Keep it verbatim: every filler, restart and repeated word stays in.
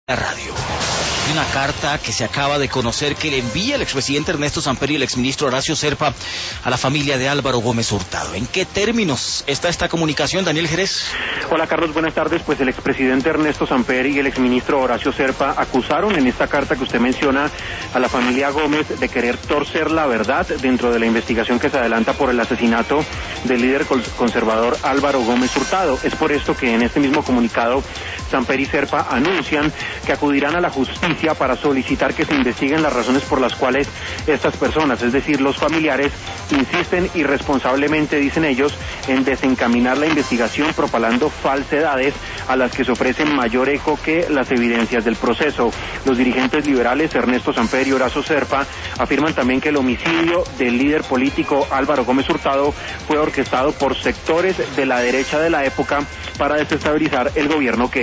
La radio. Hay una carta que se acaba de conocer que le envía el expresidente Ernesto Samper y el exministro Horacio Serpa a la familia de Álvaro Gómez Hurtado. ¿En qué términos está esta comunicación, Daniel Jerez? Hola Carlos, buenas tardes. Pues el expresidente Ernesto Samper y el exministro Horacio Serpa acusaron en esta carta que usted menciona a la familia Gómez de querer torcer la verdad dentro de la investigación que se adelanta por el asesinato del líder conservador Álvaro Gómez Hurtado. Es por esto que en este mismo comunicado Samper y Serpa anuncian que acudirán a la justicia para solicitar que se investiguen las razones por las cuales estas personas, es decir, los familiares, insisten irresponsablemente, dicen ellos, en desencaminar la investigación propalando falsedades a las que se ofrece mayor eco que las evidencias del proceso. Los dirigentes liberales Ernesto Samper y Horacio Serpa afirman también que el homicidio del líder político Álvaro Gómez Hurtado fue orquestado por sectores de la derecha de la época para desestabilizar el gobierno que